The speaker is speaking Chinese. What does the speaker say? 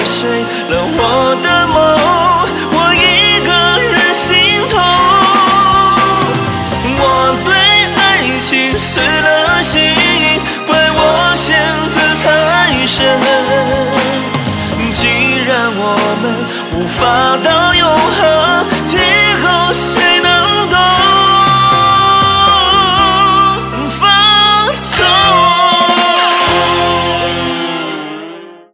碎了我的梦，我一个人心痛。我对爱情死了心，怪我陷得太深。